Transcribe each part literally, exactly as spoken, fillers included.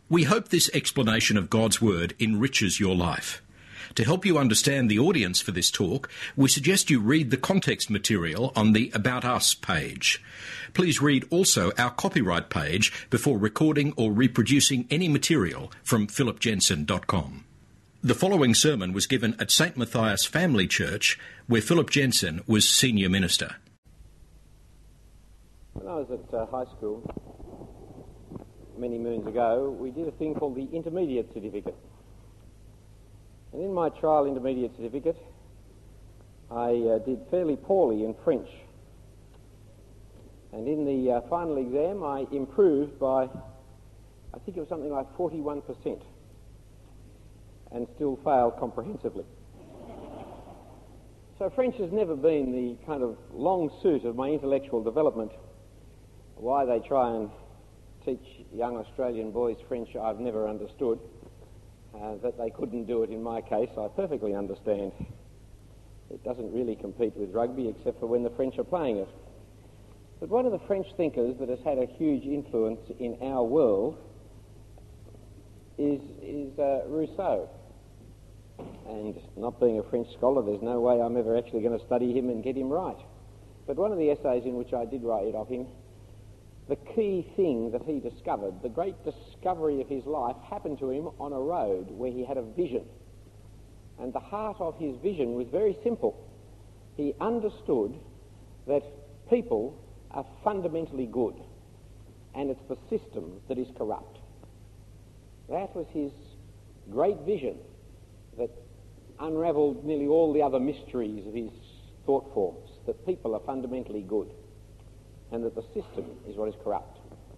We hope this explanation of God's Word enriches your life. To help you understand the audience for this talk, we suggest you read the context material on the About Us page. Please read also our copyright page before recording or reproducing any material from philip jensen dot com. The following sermon was given at Saint Matthias Family Church, where Philip Jensen was senior minister. When I was at uh, high school many moons ago, we did a thing called the intermediate certificate. And in my trial intermediate certificate, I uh, did fairly poorly in French. And in the uh, final exam, I improved by, I think it was something like forty-one percent, and still failed comprehensively. So French has never been the kind of long suit of my intellectual development. Why they try and teach young Australian boys French, I've never understood. Uh, that they couldn't do it in my case, I perfectly understand. It doesn't really compete with rugby except for when the French are playing it. But one of the French thinkers that has had a huge influence in our world is, is uh, Rousseau. And not being a French scholar, there's no way I'm ever actually going to study him and get him right. But one of the essays in which I did write of him, the key thing that he discovered, the great discovery of his life, happened to him on a road where he had a vision. And the heart of his vision was very simple. He understood that people are fundamentally good, and it's the system that is corrupt. That was his great vision that unravelled nearly all the other mysteries of his thought forms, that people are fundamentally good, and that the system is what is corrupt.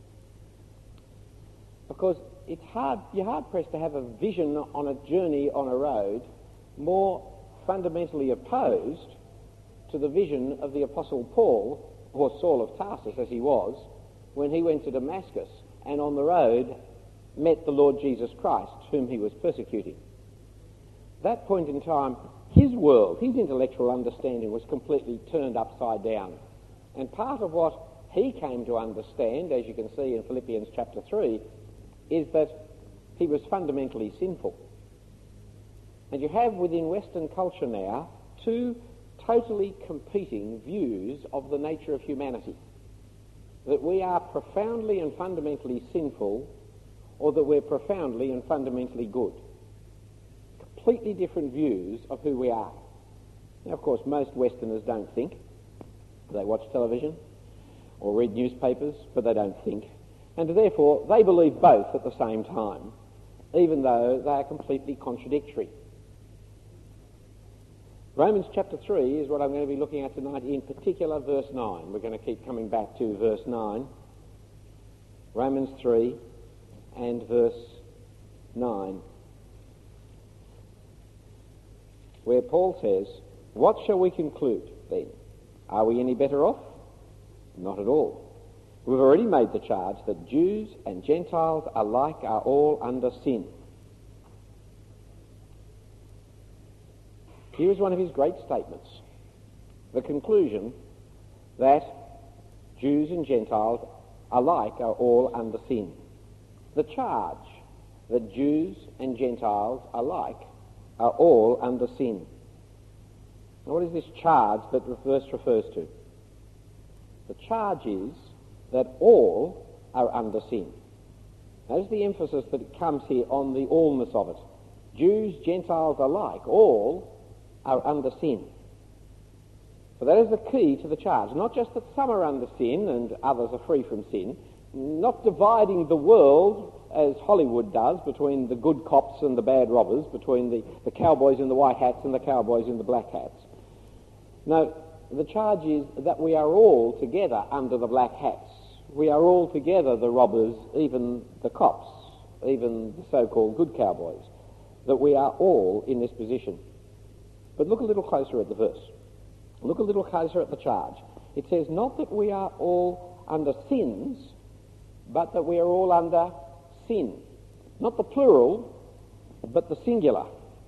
Because it's hard, you're hard-pressed to have a vision on a journey on a road more fundamentally opposed to the vision of the Apostle Paul, or Saul of Tarsus as he was, when he went to Damascus and on the road met the Lord Jesus Christ, whom he was persecuting. At that point in time, his world, his intellectual understanding was completely turned upside down. And part of what he came to understand, as you can see in Philippians chapter three, is that he was fundamentally sinful. And you have within Western culture now two totally competing views of the nature of humanity. That we are profoundly and fundamentally sinful, or that we're profoundly and fundamentally good. Completely different views of who we are. Now, of course, most Westerners don't think. They watch television or read newspapers, but they don't think. And therefore, they believe both at the same time, even though they are completely contradictory. Romans chapter three is what I'm going to be looking at tonight, in particular verse nine. We're going to keep coming back to verse nine. Romans three and verse nine, where Paul says, "What shall we conclude then? Are we any better off? Not at all. We've already made the charge that Jews and Gentiles alike are all under sin." Here is one of his great statements. The conclusion that Jews and Gentiles alike are all under sin. The charge that Jews and Gentiles alike are all under sin. Now, what is this charge that the verse refers to? The charge is that all are under sin. That is the emphasis that comes here on the allness of it. Jews, Gentiles alike, all are under sin. For that is the key to the charge. Not just that some are under sin and others are free from sin, not dividing the world as Hollywood does between the good cops and the bad robbers, between the, the cowboys in the white hats and the cowboys in the black hats. No, the charge is that we are all together under the black hats. We are all together the robbers, even the cops, even the so-called good cowboys. That we are all in this position. But look a little closer at the verse. Look a little closer at the charge. It says not that we are all under sins, but that we are all under sin. Not the plural, but the singular.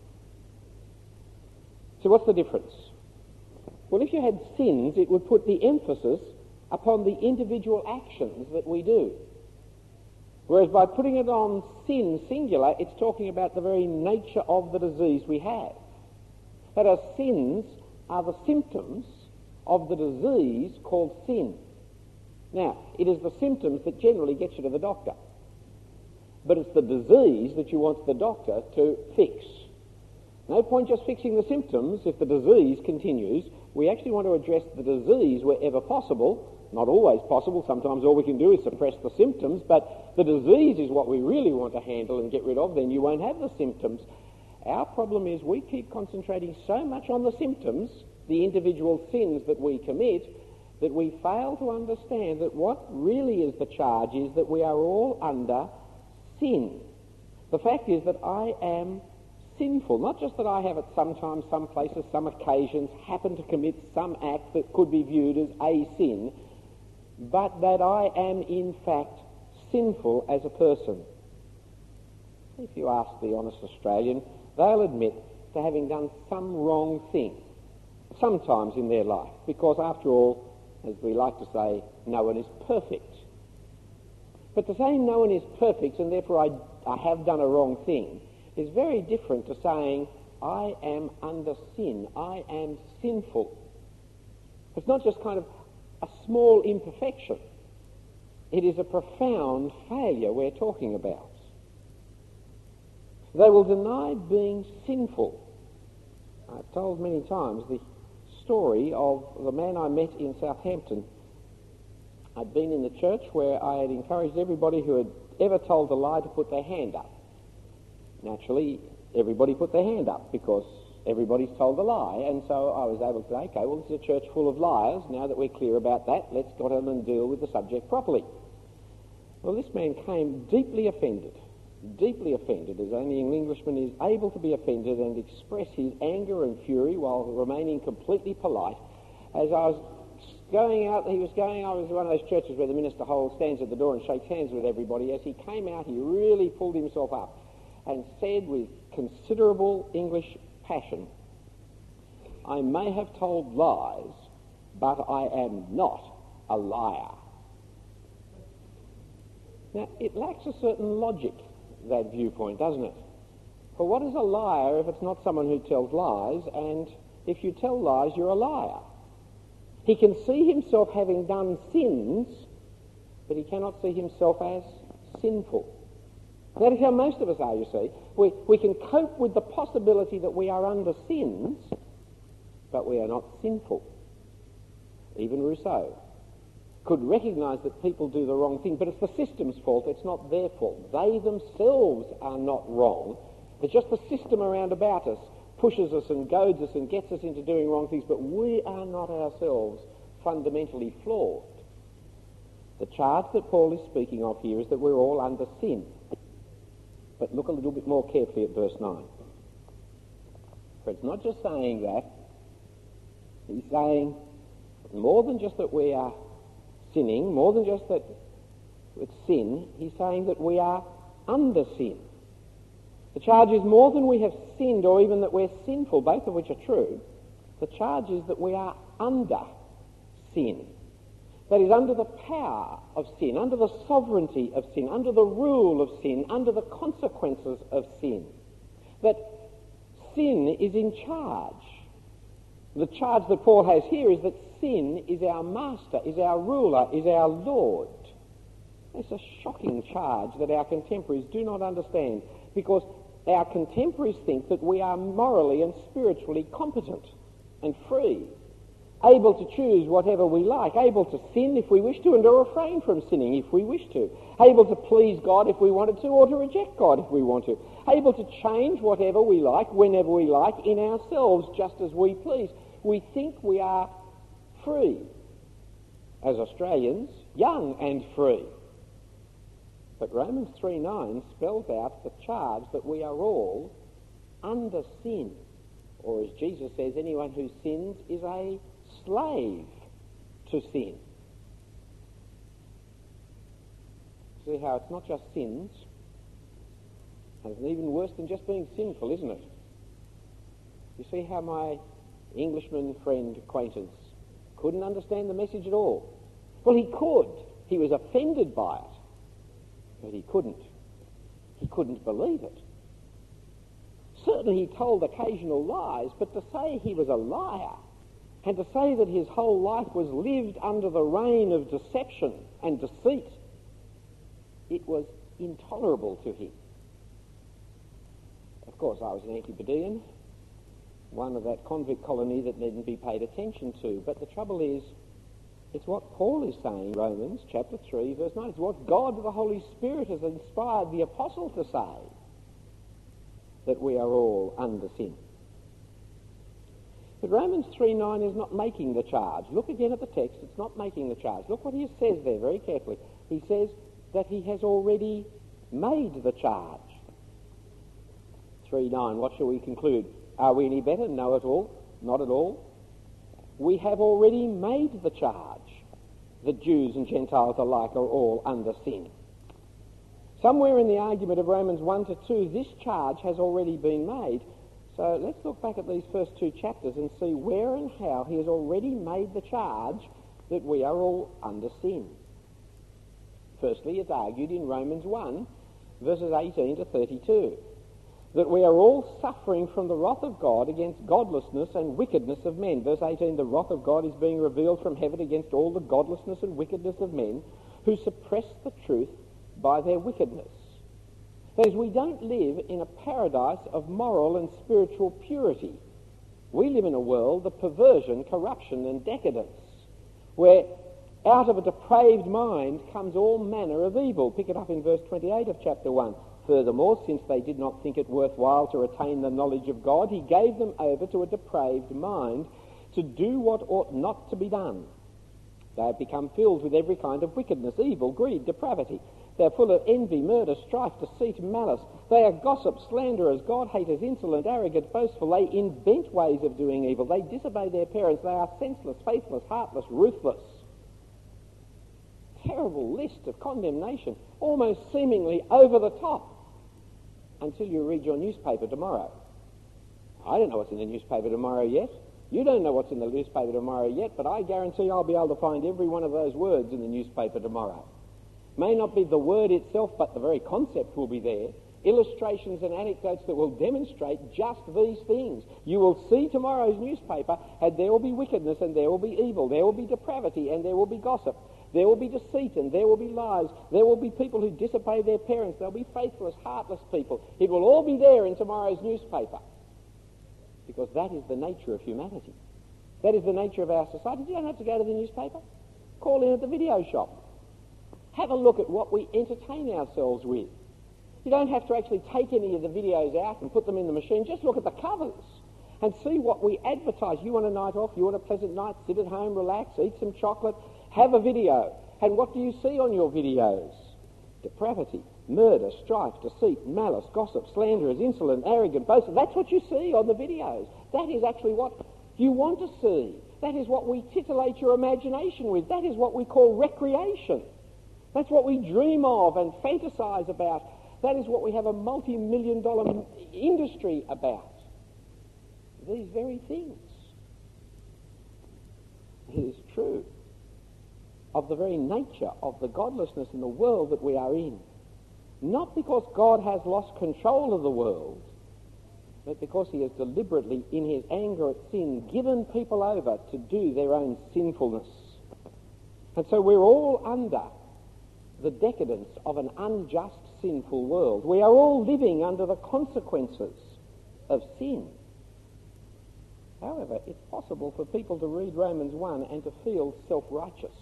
So what's the difference? Well, if you had sins, it would put the emphasis upon the individual actions that we do. Whereas by putting it on sin, singular, it's talking about the very nature of the disease we have. That our sins are the symptoms of the disease called sin. Now, it is the symptoms that generally get you to the doctor. But it's the disease that you want the doctor to fix. No point just fixing the symptoms if the disease continues. We actually want to address the disease wherever possible. Not always possible. Sometimes all we can do is suppress the symptoms, but the disease is what we really want to handle and get rid of. Then you won't have the symptoms. Our problem is we keep concentrating so much on the symptoms, the individual sins that we commit, that we fail to understand that what really is the charge is that we are all under sin. The fact is that I am sinful. Not just that I have at some times, some places, some occasions happened to commit some act that could be viewed as a sin, but that I am in fact sinful as a person. If you ask the honest Australian, they'll admit to having done some wrong thing sometimes in their life, because after all, as we like to say, no one is perfect. But to say no one is perfect and therefore I, I have done a wrong thing is very different to saying I am under sin, I am sinful. It's not just kind of a small imperfection. It is a profound failure we're talking about. They will deny being sinful. I've told many times the story of the man I met in Southampton. I'd been in the church where I had encouraged everybody who had ever told a lie to put their hand up. Naturally, everybody put their hand up because everybody's told a lie, and so I was able to say, okay, well, this is a church full of liars. Now that we're clear about that, let's go on and deal with the subject properly. Well, this man came deeply offended, deeply offended, as only an Englishman is able to be offended and express his anger and fury while remaining completely polite. As I was going out, he was going out, it was one of those churches where the minister holds, stands at the door and shakes hands with everybody. As he came out, he really pulled himself up and said with considerable English passion, I may have told lies, but I am not a liar. Now, it lacks a certain logic, that viewpoint, doesn't it? For what is a liar if it's not someone who tells lies, and if you tell lies, you're a liar? He can see himself having done sins, but he cannot see himself as sinful. That is how most of us are, you see. We, we can cope with the possibility that we are under sins, but we are not sinful. Even Rousseau could recognise that people do the wrong thing, but it's the system's fault, it's not their fault. They themselves are not wrong. It's just the system around about us pushes us and goads us and gets us into doing wrong things, but we are not ourselves fundamentally flawed. The charge that Paul is speaking of here is that we're all under sin. But look a little bit more carefully at verse nine. For it's not just saying that, he's saying more than just that we are sinning, more than just that it's sin, he's saying that we are under sin. The charge is more than we have sinned or even that we're sinful, both of which are true. The charge is that we are under sin. That is, under the power of sin, under the sovereignty of sin, under the rule of sin, under the consequences of sin. That sin is in charge. The charge that Paul has here is that sin is our master, is our ruler, is our Lord. It's a shocking charge that our contemporaries do not understand, because our contemporaries think that we are morally and spiritually competent and free, able to choose whatever we like, able to sin if we wish to and to refrain from sinning if we wish to, able to please God if we wanted to or to reject God if we want to, able to change whatever we like whenever we like in ourselves just as we please. We think we are free as Australians, young and free. But Romans three nine spells out the charge that we are all under sin. Or as Jesus says, anyone who sins is a slave to sin. See how it's not just sins, and it's even worse than just being sinful, isn't it? You see how my Englishman friend acquaintance couldn't understand the message at all? Well, he could. He was offended by it. But he couldn't. He couldn't believe it. Certainly he told occasional lies, but to say he was a liar and to say that his whole life was lived under the reign of deception and deceit, it was intolerable to him. Of course, I was an Antipodean, one of that convict colony that needn't be paid attention to. But the trouble is, it's what Paul is saying, Romans chapter three, verse nine. It's what God, the Holy Spirit, has inspired the apostle to say, that we are all under sin. But Romans three nine is not making the charge. Look again at the text. It's not making the charge. Look what he says there very carefully. He says that he has already made the charge. three nine, what shall we conclude? Are we any better? No at all. Not at all. We have already made the charge that Jews and Gentiles alike are all under sin. Somewhere in the argument of Romans one to two, this charge has already been made. So let's look back at these first two chapters and see where and how he has already made the charge that we are all under sin. Firstly, it's argued in Romans one, verses eighteen to thirty-two, that we are all suffering from the wrath of God against godlessness and wickedness of men. Verse eighteen, the wrath of God is being revealed from heaven against all the godlessness and wickedness of men who suppress the truth by their wickedness. That is, we don't live in a paradise of moral and spiritual purity. We live in a world of perversion, corruption and decadence, where out of a depraved mind comes all manner of evil. Pick it up in verse twenty-eight of chapter one. Furthermore, since they did not think it worthwhile to retain the knowledge of God, he gave them over to a depraved mind to do what ought not to be done. They have become filled with every kind of wickedness, evil, greed, depravity. They are full of envy, murder, strife, deceit, malice. They are gossips, slanderers, God-haters, insolent, arrogant, boastful. They invent ways of doing evil. They disobey their parents. They are senseless, faithless, heartless, ruthless. Terrible list of condemnation, almost seemingly over the top, until you read your newspaper tomorrow. I don't know what's in the newspaper tomorrow yet. You don't know what's in the newspaper tomorrow yet, but I guarantee I'll be able to find every one of those words in the newspaper tomorrow. May not be the word itself, but the very concept will be there. Illustrations and anecdotes that will demonstrate just these things. You will see tomorrow's newspaper, and there will be wickedness, and there will be evil, there will be depravity, and there will be gossip. There will be deceit, and there will be lies. There will be people who disobey their parents. There will be faithless, heartless people. It will all be there in tomorrow's newspaper, because that is the nature of humanity. That is the nature of our society. You don't have to go to the newspaper. Call in at the video shop. Have a look at what we entertain ourselves with. You don't have to actually take any of the videos out and put them in the machine. Just look at the covers and see what we advertise. You want a night off? You want a pleasant night? Sit at home, relax, eat some chocolate, have a video. And what do you see on your videos? Depravity, murder, strife, deceit, malice, gossip, slanderers, insolent, arrogant, boastful. That's what you see on the videos. That is actually what you want to see. That is what we titillate your imagination with. That is what we call recreation. That's what we dream of and fantasize about. That is what we have a multi-million dollar industry about. These very things. It is true of the very nature of the godlessness in the world that we are in. Not because God has lost control of the world, but because he has deliberately, in his anger at sin, given people over to do their own sinfulness. And so we're all under the decadence of an unjust, sinful world. We are all living under the consequences of sin. However, it's possible for people to read Romans one and to feel self-righteous.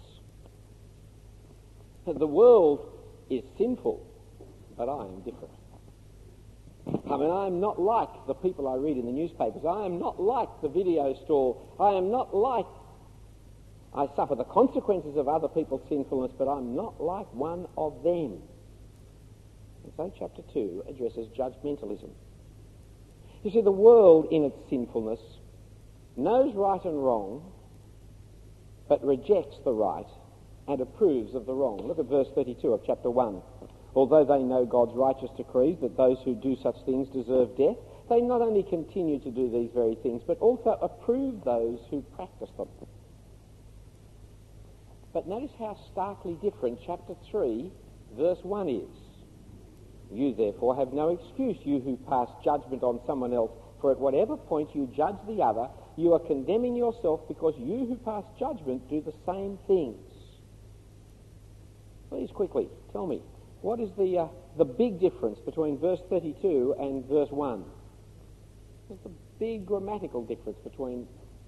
The world is sinful, but I am different. I mean, I am not like the people I read in the newspapers. I am not like the video store. I am not like... I suffer the consequences of other people's sinfulness, but I'm not like one of them. And so chapter two addresses judgmentalism. You see, the world in its sinfulness knows right and wrong, but rejects the right and approves of the wrong. Look at verse thirty-two of chapter one. Although they know God's righteous decrees that those who do such things deserve death, they not only continue to do these very things, but also approve those who practice them. But notice how starkly different chapter three, verse one is. You therefore have no excuse, you who pass judgment on someone else, for at whatever point you judge the other, you are condemning yourself, because you who pass judgment do the same things. Please quickly tell me, what is the uh, the big difference between verse thirty-two and verse one? What's the big grammatical difference between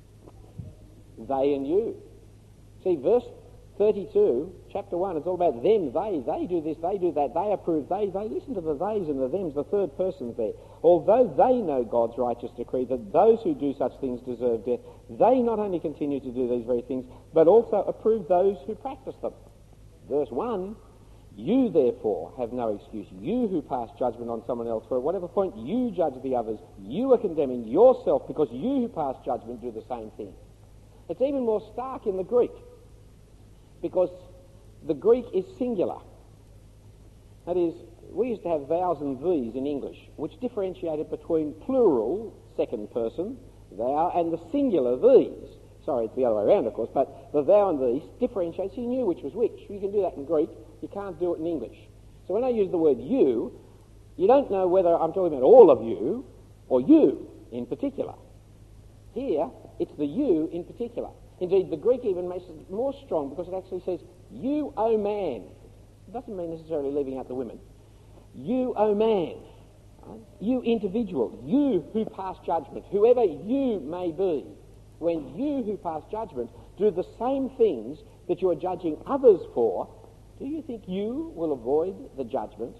they and you? See, verse thirty-two, chapter one, it's all about them, they, they do this, they do that, they approve, they, they. Listen to the theys and the thems, the third persons there. Although they know God's righteous decree that those who do such things deserve death, they not only continue to do these very things, but also approve those who practice them. Verse one, you therefore have no excuse, you who pass judgment on someone else, for at whatever point you judge the others, you are condemning yourself, because you who pass judgment do the same thing. It's even more stark in the Greek, because the Greek is singular. That is, we used to have thous and these in English, which differentiated between plural, second person, thou, and the singular these. Sorry, it's the other way around, of course, but the thou and these differentiates. You knew which was which. You can do that in Greek. You can't do it in English. So when I use the word you, you don't know whether I'm talking about all of you or you in particular. Here, it's the you in particular. Indeed, the Greek even makes it more strong, because it actually says, you, O man. It doesn't mean necessarily leaving out the women. You, O man. Right? You individual. You who pass judgment. Whoever you may be. When you who pass judgment do the same things that you are judging others for, do you think you will avoid the judgment?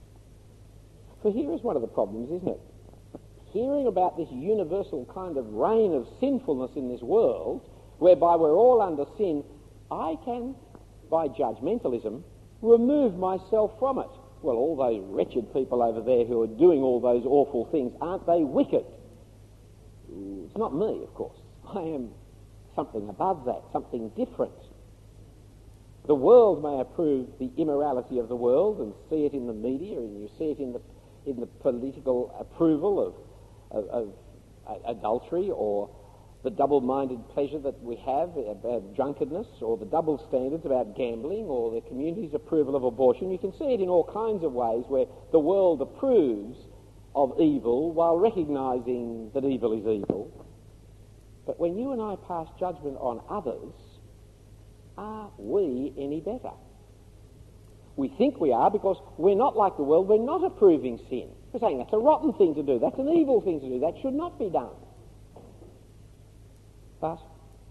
For here is one of the problems, isn't it? Hearing about this universal kind of reign of sinfulness in this world, whereby we're all under sin, I can, by judgmentalism, remove myself from it. Well, all those wretched people over there who are doing all those awful things, aren't they wicked? It's not me, of course. I am something above that, something different. The world may approve the immorality of the world and see it in the media, and you see it in the in the political approval of, of, of uh, adultery, or the double-minded pleasure that we have about drunkenness, or the double standards about gambling, or the community's approval of abortion. You can see it in all kinds of ways where the world approves of evil while recognising that evil is evil. But when you and I pass judgment on others, are we any better? We think we are, because we're not like the world. We're not approving sin. We're saying that's a rotten thing to do. That's an evil thing to do. That should not be done. But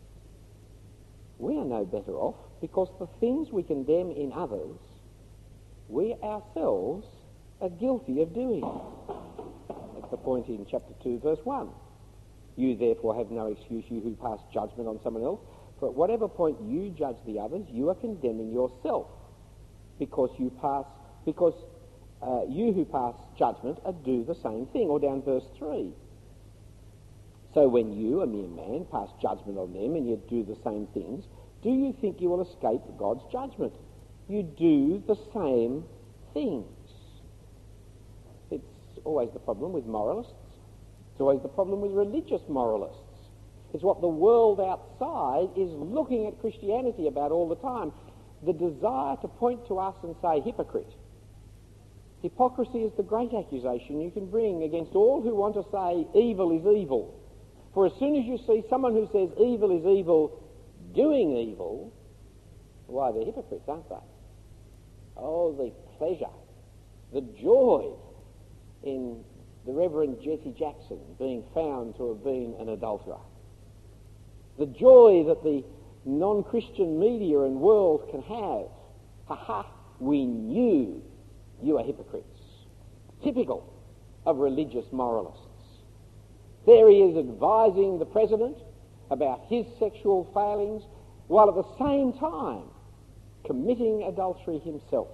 we are no better off, because the things we condemn in others, we ourselves are guilty of doing. That's the point in chapter two, verse one. You therefore have no excuse, you who pass judgment on someone else, for at whatever point you judge the others, you are condemning yourself, because you pass, because uh, you who pass judgment are do the same thing. Or down verse three. So when you, a mere man, pass judgment on them, and you do the same things, do you think you will escape God's judgment? You do the same things. It's always the problem with moralists. It's always the problem with religious moralists. It's what the world outside is looking at Christianity about all the time. The desire to point to us and say, hypocrite. Hypocrisy is the great accusation you can bring against all who want to say evil is evil. For as soon as you see someone who says evil is evil doing evil, why, they're hypocrites, aren't they? Oh, the pleasure, the joy in the Reverend Jesse Jackson being found to have been an adulterer. The joy that the non-Christian media and world can have. Ha ha, we knew you are hypocrites. Typical of religious moralists. There he is advising the president about his sexual failings, while at the same time committing adultery himself.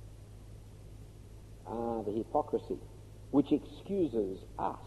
Ah, the hypocrisy which excuses us.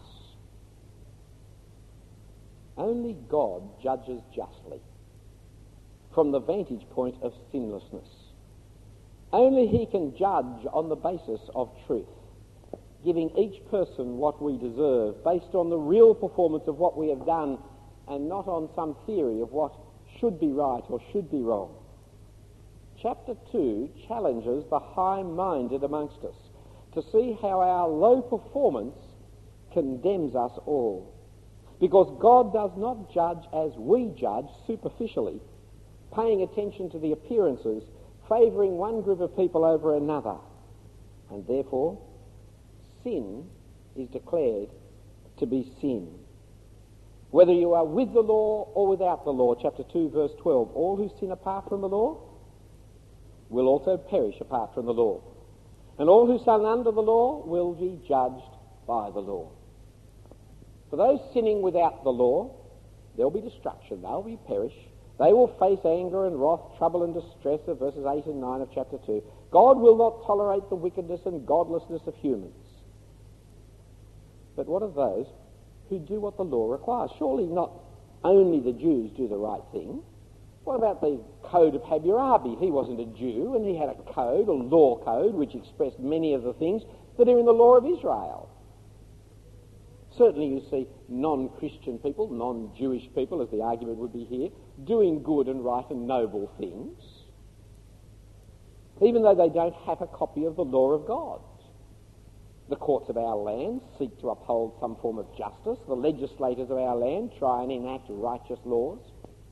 Only God judges justly from the vantage point of sinlessness. Only he can judge on the basis of truth, giving each person what we deserve based on the real performance of what we have done, and not on some theory of what should be right or should be wrong. Chapter two challenges the high-minded amongst us. to see how our low performance condemns us all. Because God does not judge as we judge superficially, paying attention to the appearances, favouring one group of people over another. And therefore, sin is declared to be sin. Whether you are with the law or without the law, chapter two, verse twelve, all who sin apart from the law will also perish apart from the law. And all who sin under the law will be judged by the law. For those sinning without the law, there will be destruction. They will be perish. They will face anger and wrath, trouble and distress of verses eight and nine of chapter two. God will not tolerate the wickedness and godlessness of humans. But what of those who do what the law requires? Surely not only the Jews do the right thing. What about the Code of Hammurabi? He wasn't a Jew, and he had a code, a law code, which expressed many of the things that are in the law of Israel. Certainly you see non-Christian people, non-Jewish people, as the argument would be here, doing good and right and noble things, even though they don't have a copy of the law of God. The courts of our land seek to uphold some form of justice. The legislators of our land try and enact righteous laws.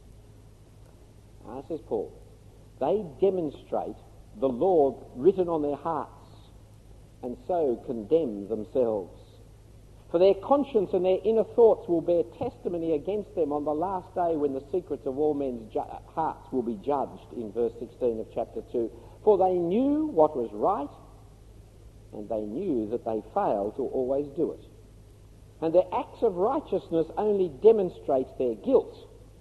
Ah, says Paul, they demonstrate the law written on their hearts and so condemn themselves. For their conscience and their inner thoughts will bear testimony against them on the last day, when the secrets of all men's ju- hearts will be judged, in verse sixteen of chapter two. For they knew what was right, and they knew that they failed to always do it. And their acts of righteousness only demonstrate their guilt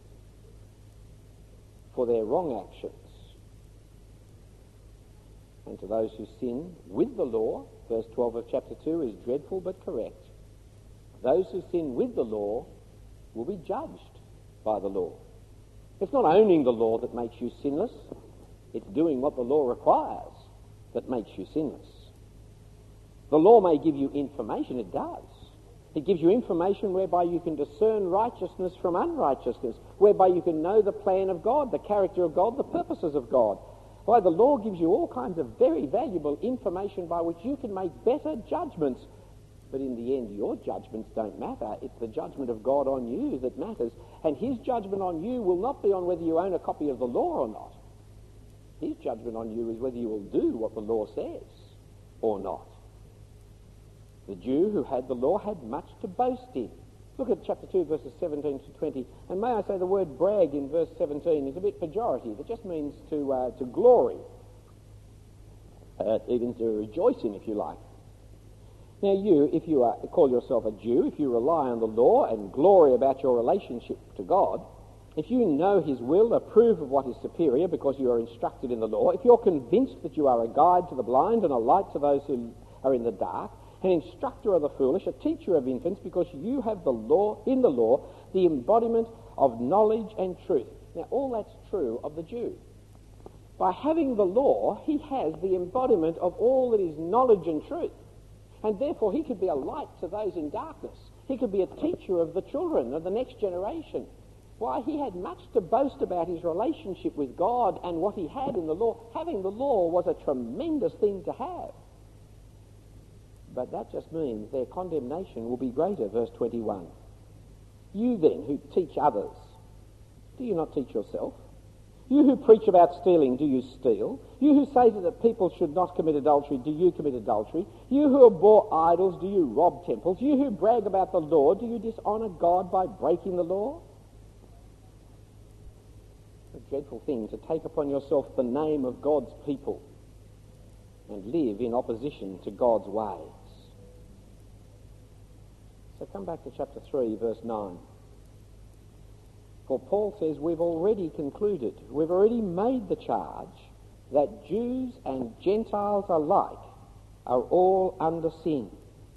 for their wrong actions. And to those who sin with the law, verse twelve of chapter two is dreadful but correct. Those who sin with the law will be judged by the law. It's not owning the law that makes you sinless. It's doing what the law requires that makes you sinless. The law may give you information, it does. It gives you information whereby you can discern righteousness from unrighteousness, whereby you can know the plan of God, the character of God, the purposes of God. Why, the law gives you all kinds of very valuable information by which you can make better judgments. But in the end, your judgments don't matter. It's the judgment of God on you that matters. And his judgment on you will not be on whether you own a copy of the law or not. His judgment on you is whether you will do what the law says or not. The Jew who had the law had much to boast in. Look at chapter two, verses seventeen to twenty. And may I say, the word brag in verse seventeen is a bit pejorative. It just means to, uh, to glory, uh, even to rejoice in, if you like. Now you, if you are, call yourself a Jew, if you rely on the law and glory about your relationship to God, if you know his will, approve of what is superior because you are instructed in the law, if you're convinced that you are a guide to the blind and a light to those who are in the dark, an instructor of the foolish, a teacher of infants, because you have the law, in the law, the embodiment of knowledge and truth. Now all that's true of the Jew. By having the law, he has the embodiment of all that is knowledge and truth. And therefore he could be a light to those in darkness. He could be a teacher of the children of the next generation. Why, he had much to boast about his relationship with God and what he had in the law. Having the law was a tremendous thing to have. But that just means their condemnation will be greater, verse twenty-one. You then who teach others, do you not teach yourself? You who preach about stealing, do you steal? You who say that people should not commit adultery, do you commit adultery? You who abhor idols, do you rob temples? You who brag about the law, do you dishonour God by breaking the law? A dreadful thing to take upon yourself the name of God's people and live in opposition to God's ways. So come back to chapter three, verse nine. For Paul says we've already concluded, we've already made the charge that Jews and Gentiles alike are all under sin.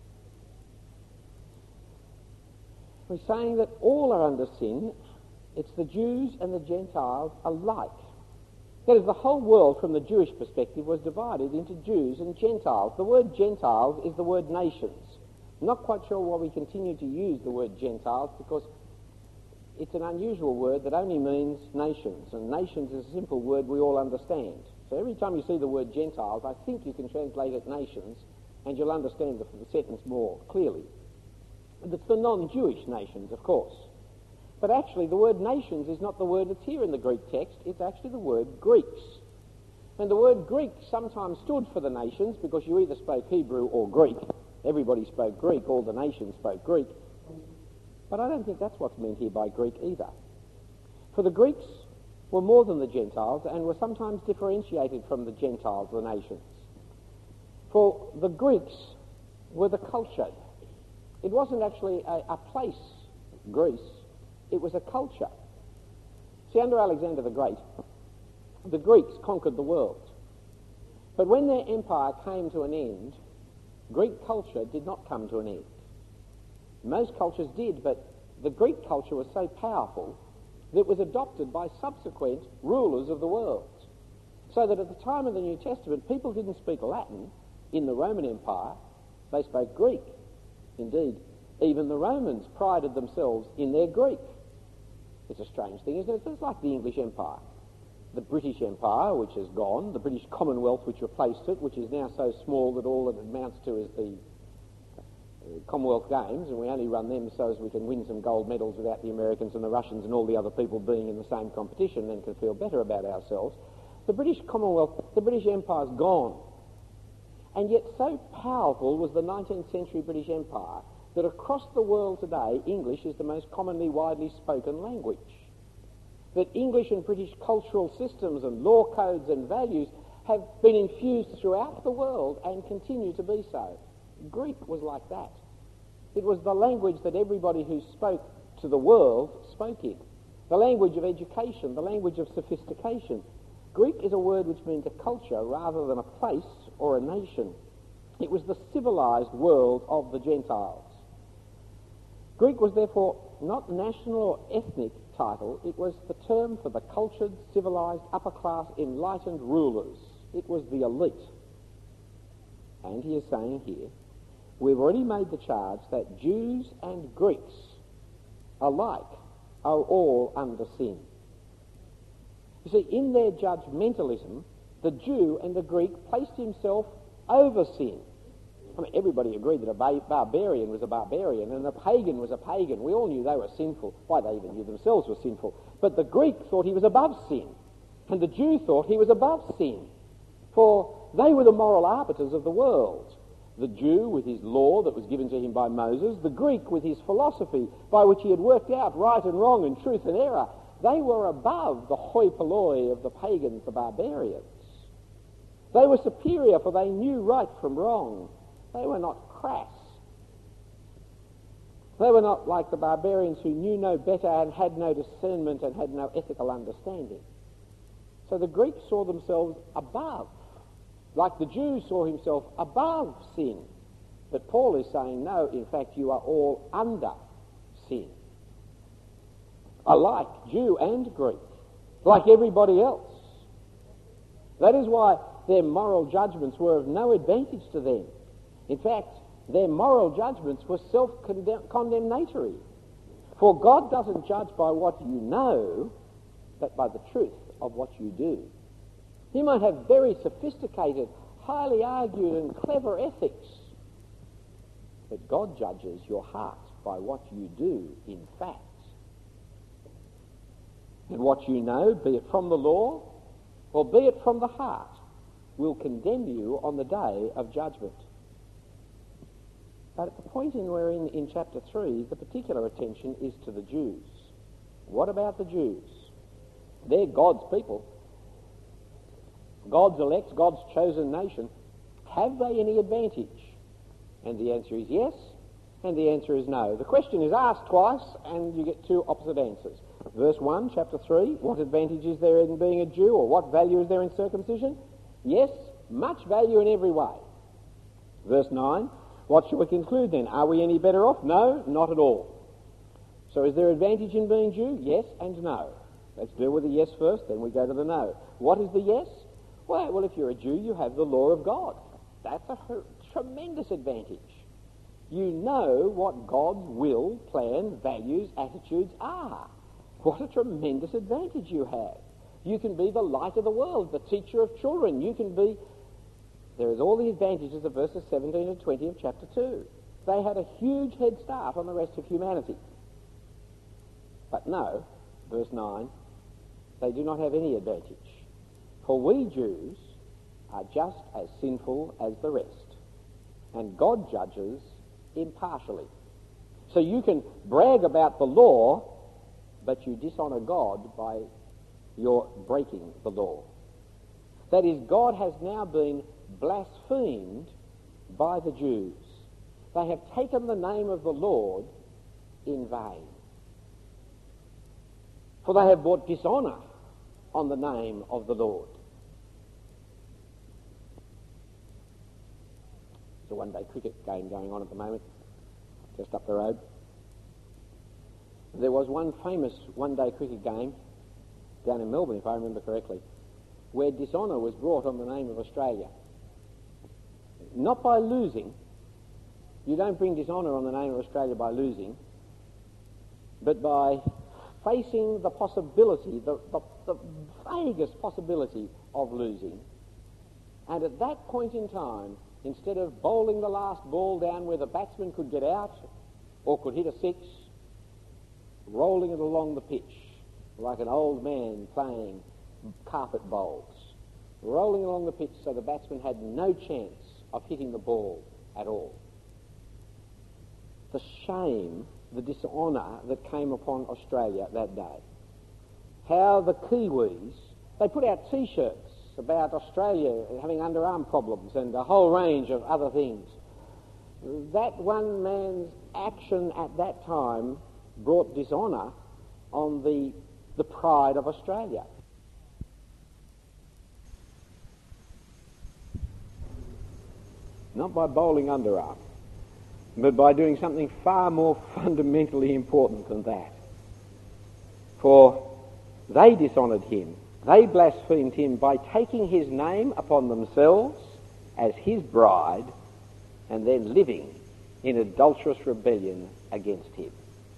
We're saying that all are under sin. It's the Jews and the Gentiles alike. That is, the whole world from the Jewish perspective was divided into Jews and Gentiles. The word Gentiles is the word nations. I'm not quite sure why we continue to use the word Gentiles, because it's an unusual word that only means nations, and nations is a simple word we all understand. So every time you see the word Gentiles, I think you can translate it nations, and you'll understand the, the sentence more clearly. It's the non-Jewish nations, of course. But actually the word nations is not the word that's here in the Greek text, it's actually the word Greeks. And the word Greek sometimes stood for the nations because you either spoke Hebrew or Greek. Everybody spoke Greek, all the nations spoke Greek. But I don't think that's what's meant here by Greek either. For the Greeks were more than the Gentiles and were sometimes differentiated from the Gentiles, the nations. For the Greeks were the cultured. It wasn't actually a, a place, Greece, it was a culture. See, under Alexander the Great, the Greeks conquered the world. But when their empire came to an end, Greek culture did not come to an end. Most cultures did, but the Greek culture was so powerful that it was adopted by subsequent rulers of the world. So that at the time of the New Testament, people didn't speak Latin in the Roman Empire, they spoke Greek. Indeed, even the Romans prided themselves in their Greek. It's a strange thing, isn't it? It's like the English Empire. The British Empire, which has gone, the British Commonwealth, which replaced it, which is now so small that all it amounts to is the Commonwealth Games, and we only run them so as we can win some gold medals without the Americans and the Russians and all the other people being in the same competition and can feel better about ourselves. The British Commonwealth, the British Empire's gone. And yet so powerful was the nineteenth century British Empire that across the world today, English is the most commonly widely spoken language. That English and British cultural systems and law codes and values have been infused throughout the world and continue to be so. Greek was like that. It was the language that everybody who spoke to the world spoke in. The language of education, the language of sophistication. Greek is a word which means a culture rather than a place or a nation. It was the civilized world of the Gentiles. Greek was therefore not national or ethnic title, it was the term for the cultured, civilized, upper-class, enlightened rulers. It was the elite. And he is saying here, we've already made the charge that Jews and Greeks alike are all under sin. You see, in their judgmentalism, the Jew and the Greek placed himself over sin. I mean, everybody agreed that a bar- barbarian was a barbarian and a pagan was a pagan. We all knew they were sinful. Why, they even knew themselves were sinful. But the Greek thought he was above sin, and the Jew thought he was above sin. For they were the moral arbiters of the world. The Jew with his law that was given to him by Moses, the Greek with his philosophy by which he had worked out right and wrong and truth and error. They were above the hoi polloi of the pagans, the barbarians. They were superior, for they knew right from wrong. They were not crass. They were not like the barbarians who knew no better and had no discernment and had no ethical understanding. So the Greeks saw themselves above, like the Jew saw himself above sin. But Paul is saying, no, in fact, you are all under sin. Alike, Jew and Greek, like everybody else. That is why their moral judgments were of no advantage to them. In fact, their moral judgments were self-condemnatory. For God doesn't judge by what you know, but by the truth of what you do. You might have very sophisticated, highly argued and clever ethics, but God judges your heart by what you do in fact. And what you know, be it from the law or be it from the heart, will condemn you on the day of judgment. But at the point in we're in, in chapter three, the particular attention is to the Jews. What about the Jews? They're God's people. God's elect, God's chosen nation. Have they any advantage? And the answer is yes, and the answer is no. The question is asked twice, and you get two opposite answers. Verse one, chapter three, what advantage is there in being a Jew, or what value is there in circumcision? Yes, much value in every way. Verse nine, what shall we conclude then? Are we any better off? No, not at all. So is there advantage in being Jew? Yes and no. Let's deal with the yes first, then we go to the no. What is the yes? Well, well, if you're a Jew, you have the law of God. That's a tremendous advantage. You know what God's will, plan, values, attitudes are. What a tremendous advantage you have. You can be the light of the world, the teacher of children. You can be there is all the advantages of verses seventeen and twenty of chapter two. They had a huge head start on the rest of humanity. But no, verse nine, they do not have any advantage. For we Jews are just as sinful as the rest, and God judges impartially. So you can brag about the law, but you dishonour God by your breaking the law. That is, God has now been blasphemed by the Jews. They have taken the name of the Lord in vain. For they have brought dishonour on the name of the Lord. There's a one-day cricket game going on at the moment, just up the road. There was one famous one-day cricket game down in Melbourne, if I remember correctly, where dishonour was brought on the name of Australia. Not by losing. You don't bring dishonour on the name of Australia by losing, but by facing the possibility, the, the, the vaguest possibility of losing. And at that point in time, instead of bowling the last ball down where the batsman could get out or could hit a six, rolling it along the pitch like an old man playing carpet bowls, rolling along the pitch so the batsman had no chance of hitting the ball at all. The shame, the dishonour that came upon Australia that day. How the Kiwis, they put out T-shirts about Australia having underarm problems and a whole range of other things. That one man's action at that time brought dishonour on the, the pride of Australia. Not by bowling underarm, but by doing something far more fundamentally important than that. For they dishonoured him, they blasphemed him by taking his name upon themselves as his bride and then living in adulterous rebellion against him.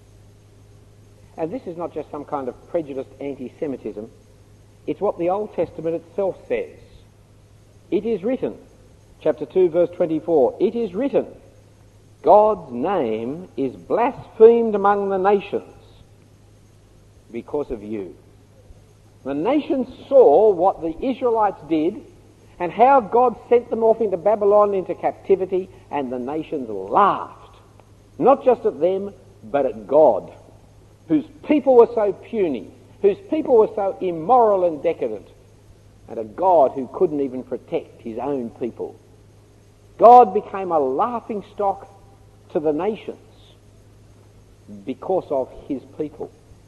And this is not just some kind of prejudiced anti-Semitism, it's what the Old Testament itself says. It is written, chapter two, verse twenty-four, it is written, God's name is blasphemed among the nations because of you. The nations saw what the Israelites did and how God sent them off into Babylon into captivity, and the nations laughed, not just at them, but at God, whose people were so puny, whose people were so immoral and decadent, and a God who couldn't even protect his own people. God became a laughing stock to the nations because of his people.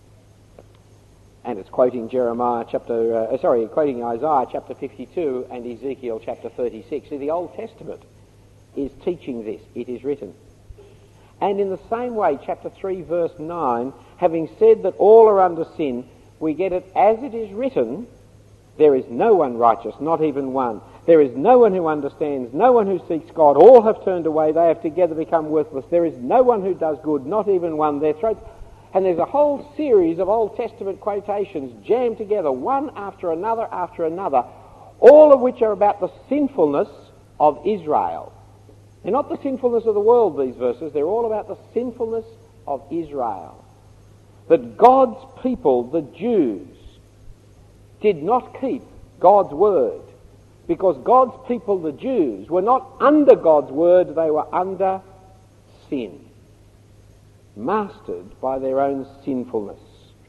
And it's quoting Jeremiah chapter, uh, sorry, quoting Isaiah chapter fifty-two and Ezekiel chapter thirty-six. See, the Old Testament is teaching this. It is written. And in the same way, chapter three, verse nine, having said that all are under sin, we get it as it is written, there is no one righteous, not even one. There is no one who understands, no one who seeks God. All have turned away, they have together become worthless. There is no one who does good, not even one. Their throats... And there's a whole series of Old Testament quotations jammed together, one after another after another, all of which are about the sinfulness of Israel. They're not the sinfulness of the world, these verses. They're all about the sinfulness of Israel. That God's people, the Jews, did not keep God's word, because God's people, the Jews, were not under God's word, they were under sin, mastered by their own sinfulness.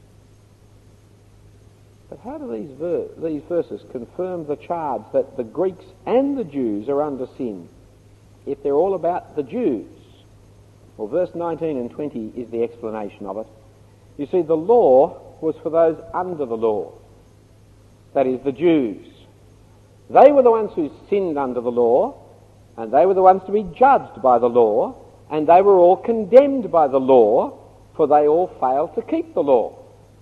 But how do these, ver- these verses confirm the charge that the Greeks and the Jews are under sin, if they're all about the Jews? Well, verse nineteen and twenty is the explanation of it. You see, the law was for those under the law, that is, the Jews. They were the ones who sinned under the law, and they were the ones to be judged by the law, and they were all condemned by the law, for they all failed to keep the law.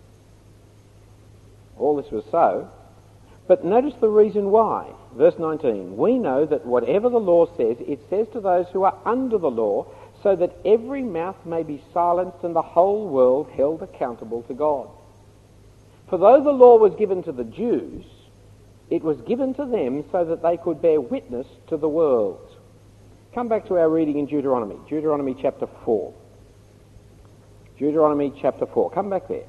All this was so. But notice the reason why. Verse nineteen, we know that whatever the law says, it says to those who are under the law, so that every mouth may be silenced and the whole world held accountable to God. For though the law was given to the Jews, It was given to them so that they could bear witness to the world. Come back to our reading in Deuteronomy, Deuteronomy chapter four. Deuteronomy chapter four. Come back there.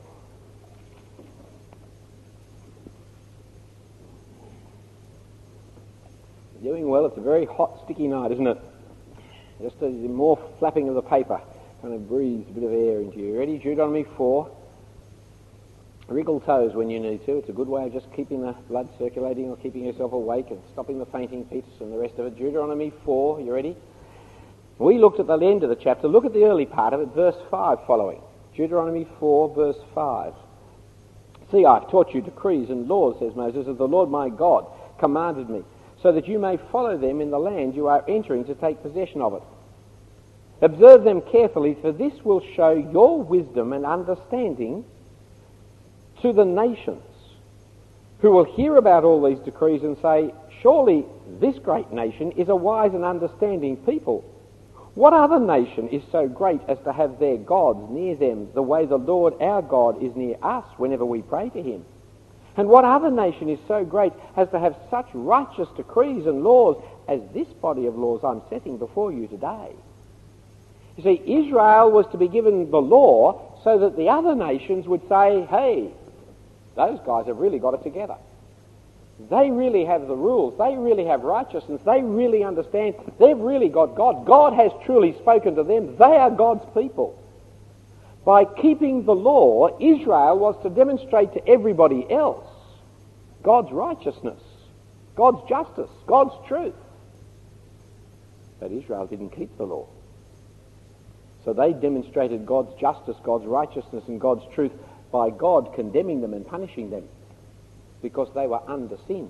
Doing well. It's a very hot, sticky night, isn't it? Just a, more flapping of the paper kind of breathes a bit of air into you. Ready? Deuteronomy four. Wriggle toes when you need to. It's a good way of just keeping the blood circulating or keeping yourself awake and stopping the fainting fits and the rest of it. Deuteronomy four. You ready? We looked at the end of the chapter. Look at the early part of it, verse five following. Deuteronomy four, verse five. See, I've taught you decrees and laws, says Moses, as the Lord my God commanded me, so that you may follow them in the land you are entering to take possession of it. Observe them carefully, for this will show your wisdom and understanding to the nations, who will hear about all these decrees and say, surely this great nation is a wise and understanding people. What other nation is so great as to have their gods near them the way the Lord our God is near us whenever we pray to him? And what other nation is so great as to have such righteous decrees and laws as this body of laws I'm setting before you today? You see, Israel was to be given the law so that the other nations would say, hey, those guys have really got it together. They really have the rules. They really have righteousness. They really understand. They've really got God. God has truly spoken to them. They are God's people. By keeping the law, Israel was to demonstrate to everybody else God's righteousness, God's justice, God's truth. But Israel didn't keep the law. So they demonstrated God's justice, God's righteousness, and God's truth by God condemning them and punishing them because they were under sin.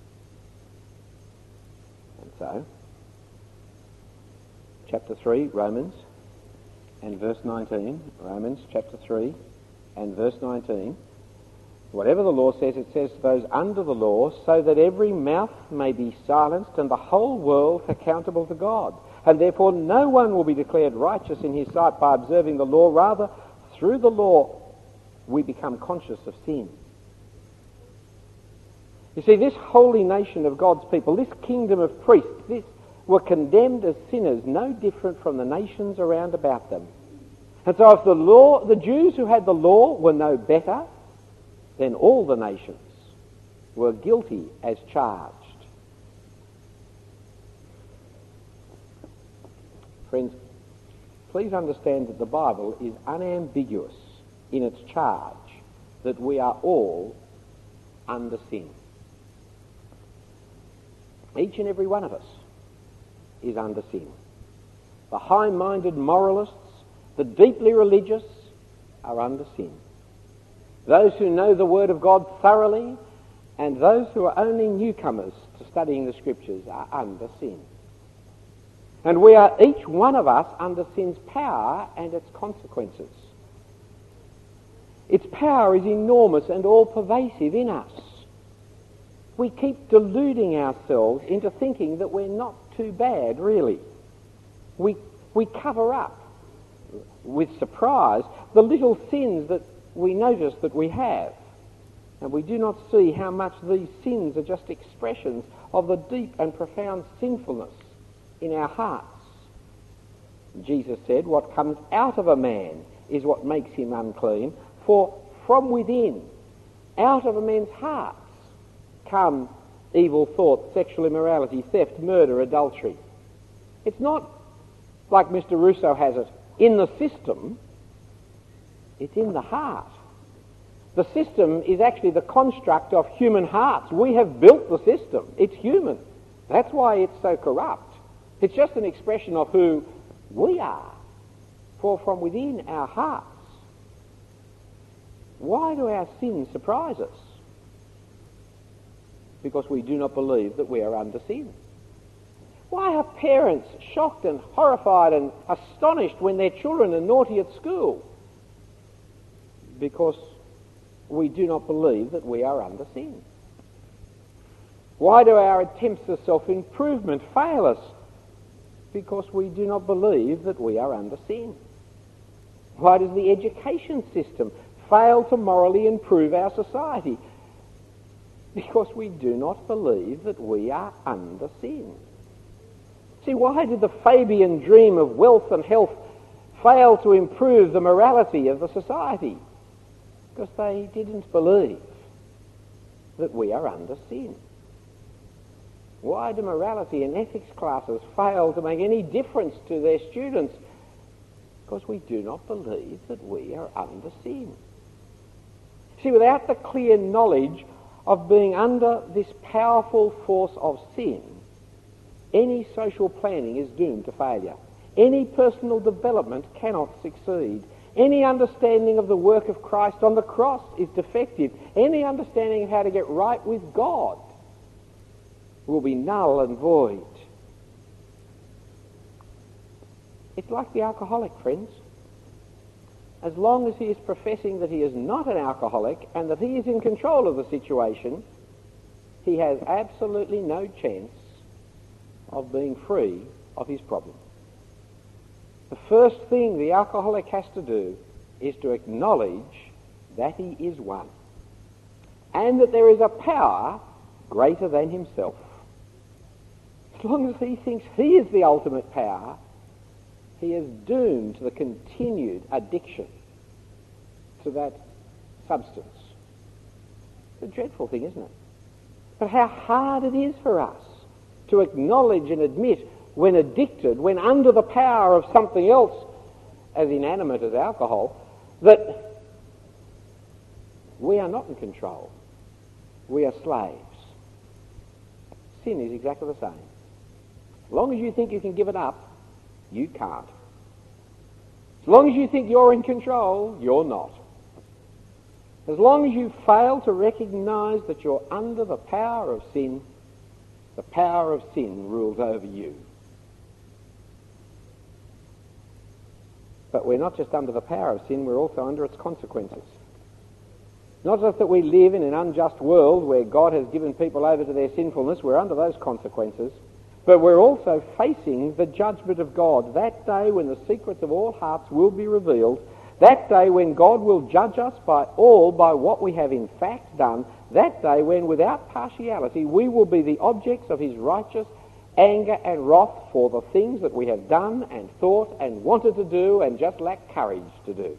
And so, chapter three, Romans, and verse nineteen, Romans chapter three and verse nineteen, whatever the law says, it says to those under the law, so that every mouth may be silenced and the whole world accountable to God. And therefore no one will be declared righteous in his sight by observing the law. Rather, through the law we become conscious of sin. You see, this holy nation of God's people, this kingdom of priests, this were condemned as sinners, no different from the nations around about them. And so if the law, the Jews who had the law were no better, then all the nations were guilty as charged. Friends, please understand that the Bible is unambiguous in its charge that we are all under sin. Each and every one of us is under sin. The high-minded moralists, the deeply religious are under sin. Those who know the Word of God thoroughly and those who are only newcomers to studying the Scriptures are under sin. And we are, each one of us, under sin's power and its consequences. Its power is enormous and all-pervasive in us. We keep deluding ourselves into thinking that we're not too bad, really. We, we cover up, with surprise, the little sins that we notice that we have. And we do not see how much these sins are just expressions of the deep and profound sinfulness in our hearts. Jesus said, what comes out of a man is what makes him unclean, for from within, out of a man's hearts, come evil thoughts, sexual immorality, theft, murder, adultery. It's not, like Mister Russo has it, in the system, it's in the heart. The system is actually the construct of human hearts. We have built the system. It's human. That's why it's so corrupt. It's just an expression of who we are. For from within our hearts. Why do our sins surprise us? Because we do not believe that we are under sin. Why are parents shocked and horrified and astonished when their children are naughty at school? Because we do not believe that we are under sin. Why do our attempts at self-improvement fail us? Because we do not believe that we are under sin. Why does the education system fail to morally improve our society? Because we do not believe that we are under sin. See, why did the Fabian dream of wealth and health fail to improve the morality of the society? Because they didn't believe that we are under sin. Why do morality and ethics classes fail to make any difference to their students? Because we do not believe that we are under sin. See, without the clear knowledge of being under this powerful force of sin, any social planning is doomed to failure. Any personal development cannot succeed. Any understanding of the work of Christ on the cross is defective. Any understanding of how to get right with God will be null and void. It's like the alcoholic, friends. As long as he is professing that he is not an alcoholic and that he is in control of the situation, he has absolutely no chance of being free of his problem. The first thing the alcoholic has to do is to acknowledge that he is one, and that there is a power greater than himself. As long as he thinks he is the ultimate power, he is doomed to the continued addiction to that substance. It's a dreadful thing, isn't it? But how hard it is for us to acknowledge and admit when addicted, when under the power of something else as inanimate as alcohol, that we are not in control. We are slaves. Sin is exactly the same. As long as you think you can give it up, you can't. As long as you think you're in control, you're not. As long as you fail to recognise that you're under the power of sin, the power of sin rules over you. But we're not just under the power of sin, we're also under its consequences. Not just that we live in an unjust world where God has given people over to their sinfulness, we're under those consequences, but we're also facing the judgment of God, that day when the secrets of all hearts will be revealed, that day when God will judge us by all by what we have in fact done, that day when without partiality we will be the objects of his righteous anger and wrath for the things that we have done and thought and wanted to do and just lack courage to do.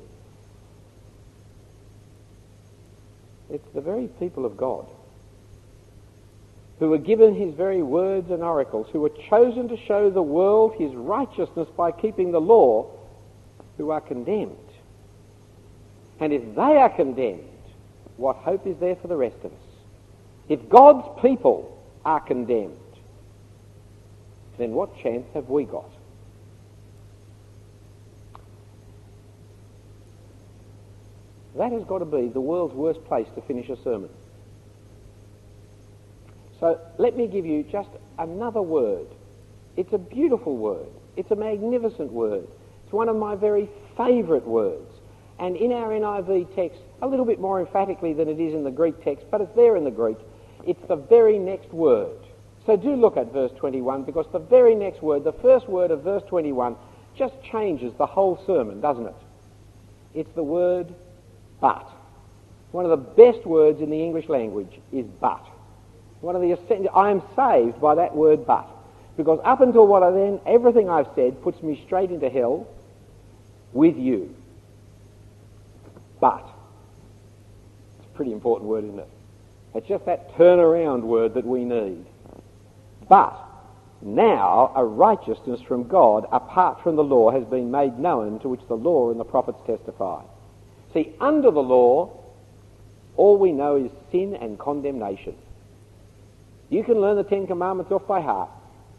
It's the very people of God who were given his very words and oracles, who were chosen to show the world his righteousness by keeping the law, who are condemned. And if they are condemned, what hope is there for the rest of us? If God's people are condemned, then what chance have we got? That has got to be the world's worst place to finish a sermon. So let me give you just another word. It's a beautiful word. It's a magnificent word. It's one of my very favourite words. And in our N I V text, a little bit more emphatically than it is in the Greek text, but it's there in the Greek. It's the very next word. So do look at verse twenty-one, because the very next word, the first word of verse twenty-one, just changes the whole sermon, doesn't it? It's the word but. One of the best words in the English language is but. One of the essential, I am saved by that word but. Because up until what I then, everything I've said puts me straight into hell with you. But. It's a pretty important word, isn't it? It's just that turnaround word that we need. But now a righteousness from God apart from the law has been made known, to which the law and the prophets testify. See, under the law, all we know is sin and condemnation. You can learn the Ten Commandments off by heart.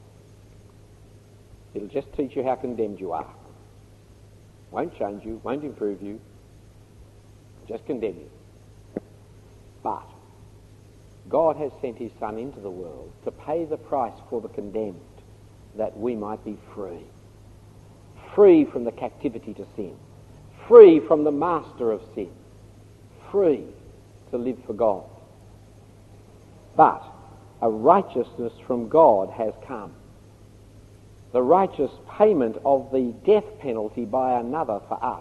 It'll just teach you how condemned you are. Won't change you, won't improve you, just condemn you. But God has sent his Son into the world to pay the price for the condemned, that we might be free. Free from the captivity to sin. Free from the master of sin. Free to live for God. But a righteousness from God has come. The righteous payment of the death penalty by another for us.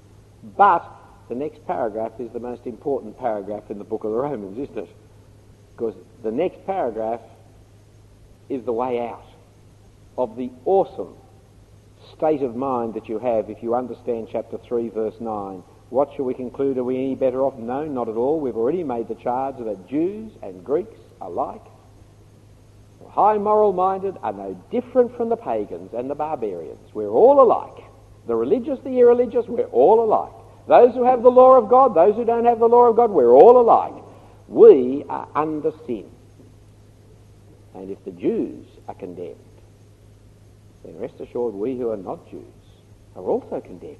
But the next paragraph is the most important paragraph in the book of the Romans, isn't it? Because the next paragraph is the way out of the awesome state of mind that you have if you understand chapter three, verse nine. What shall we conclude? Are we any better off? No, not at all. We've already made the charge that Jews and Greeks alike, high moral-minded, are no different from the pagans and the barbarians. We're all alike. The religious, the irreligious, we're all alike. Those who have the law of God, those who don't have the law of God, we're all alike. We are under sin. And if the Jews are condemned, then rest assured we who are not Jews are also condemned.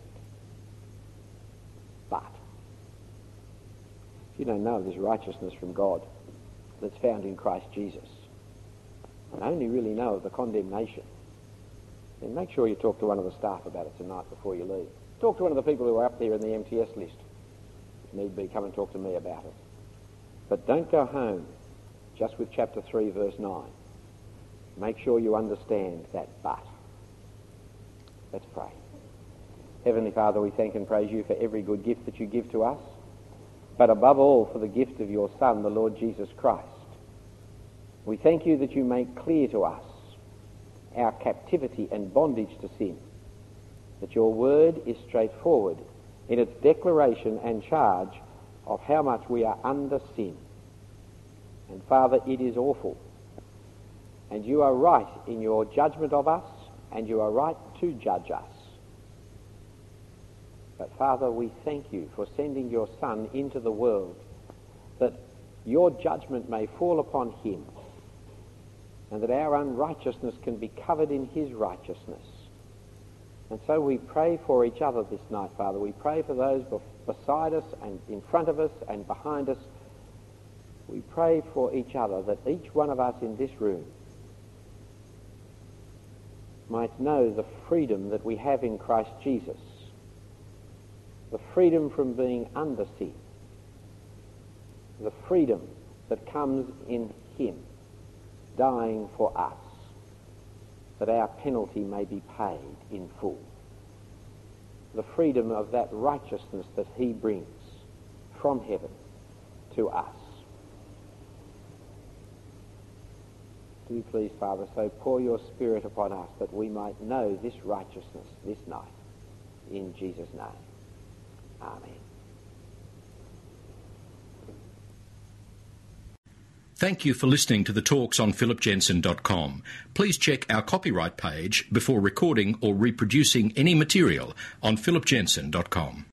But if you don't know of this righteousness from God that's found in Christ Jesus, and only really know of the condemnation, then make sure you talk to one of the staff about it tonight before you leave. Talk to one of the people who are up there in the M T S list. If need be, come and talk to me about it. But don't go home just with chapter three, verse nine. Make sure you understand that but. Let's pray. Heavenly Father, we thank and praise you for every good gift that you give to us, but above all for the gift of your Son, the Lord Jesus Christ. We thank you that you make clear to us our captivity and bondage to sin, that your word is straightforward in its declaration and charge of how much we are under sin. And Father, it is awful. And you are right in your judgment of us, and you are right to judge us. But Father, we thank you for sending your Son into the world, that your judgment may fall upon him, and that our unrighteousness can be covered in his righteousness. And so we pray for each other this night, Father. We pray for those beside us and in front of us and behind us. We pray for each other, that each one of us in this room might know the freedom that we have in Christ Jesus, the freedom from being under sin, the freedom that comes in him dying for us, that our penalty may be paid in full, the freedom of that righteousness that he brings from heaven to us. Do you please, Father, so pour your Spirit upon us that we might know this righteousness this night. In Jesus' name. Amen. Thank you for listening to the talks on philip jensen dot com. Please check our copyright page before recording or reproducing any material on philip jensen dot com.